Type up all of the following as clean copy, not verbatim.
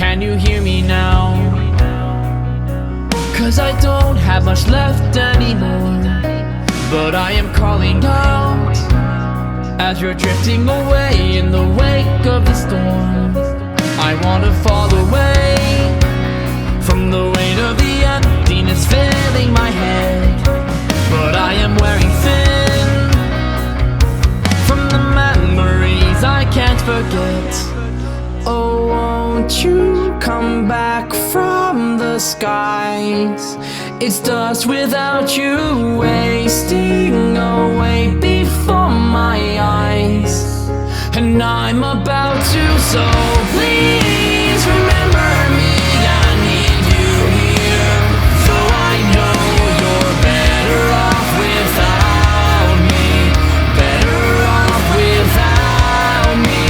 Can you hear me now? 'Cause I don't have much left anymore, but I am calling out as you're drifting away in the wake of the storm. I wanna fall away from the weight of the emptiness filling my head, but I am wearing thin from the memories I can't forget. Oh, won't you come back from the skies? It's dust without you wasting away before my eyes, and I'm about to, so please remember me. I need you here, though I know you're better off without me, better off without me.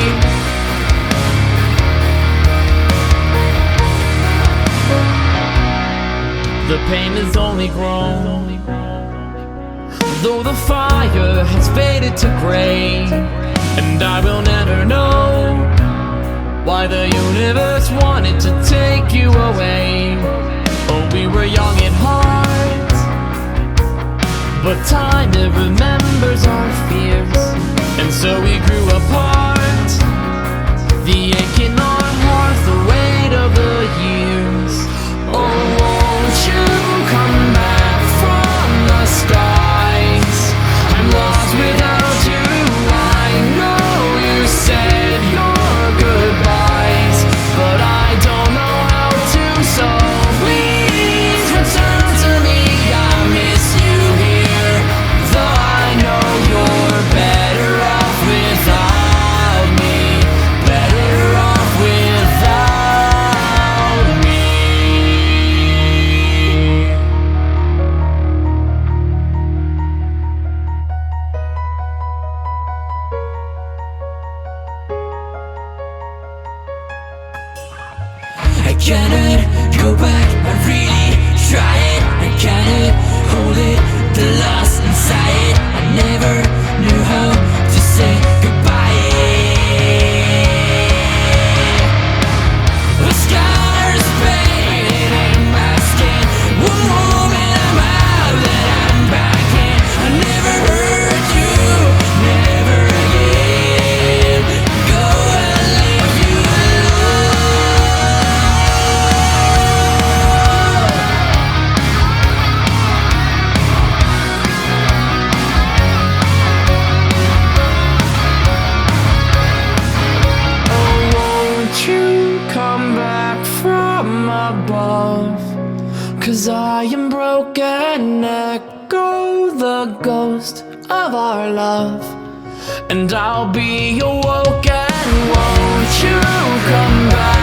The pain has only grown, though the fire has faded to gray, and I will never know why the universe wanted to take you away. Oh, we were young at heart, but time, it remembers our fears, and so we grew apart. The ache in our hearts, the weight of the years. Oh, won't you come back from the skies? I'm lost without you. I know you said your goodbyes, but I don't know how to, so please return to me. I miss you here, though I know you're better off without me, better off without me. I cannot go back, I really tried. I cannot hold it, the loss inside it. I never knew how to say goodbye. The scars painted in my skin, one moment I'm out, then I'm back in. I never hurt you, never again. Go and leave you alone. Oh, won't you come back from above? 'Cause I am broken, echo the ghost of our love, and I'll be awoken. Won't you come back?